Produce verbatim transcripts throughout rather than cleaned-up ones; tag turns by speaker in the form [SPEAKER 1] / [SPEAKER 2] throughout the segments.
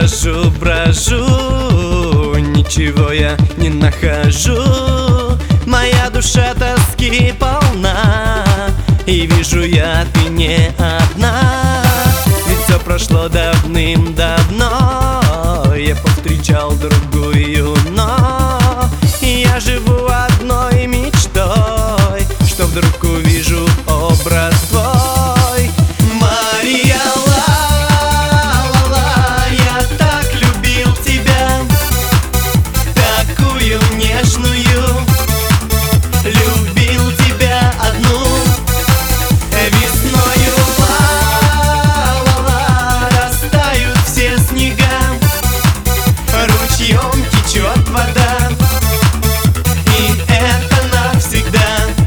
[SPEAKER 1] брожу, брожу, ничего я не нахожу. Моя душа тоски полна, и вижу я, ты не одна. Ведь все прошло давным-давно, я повстречал другую, но я живу одной мечтой, что вдруг увижу образ твой. Мария, ла-ла-ла, я так любил тебя, такую нежную, любил тебя одну. Весною, ла-ла-ла, растают все снега, ручьем течет вода, и это навсегда.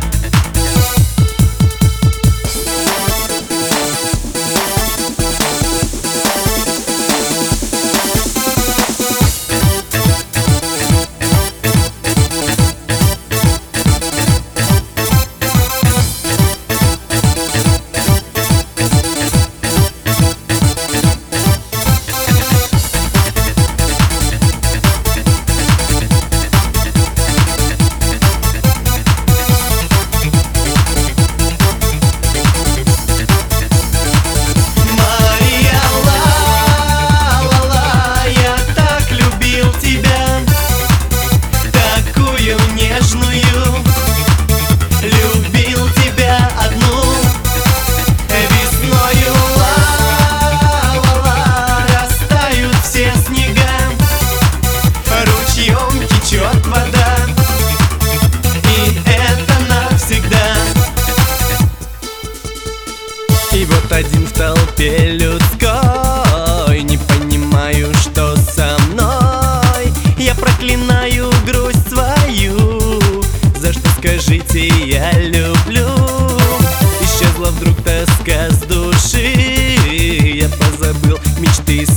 [SPEAKER 1] И вот один в толпе людской, не понимаю, что со мной. Я проклинаю грусть свою, за что, скажите, я люблю. Исчезла вдруг тоска с души, я позабыл мечты